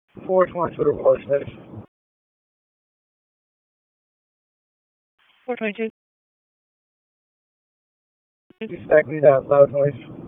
420 for the report, Smith. 422. Expect me that loud noise.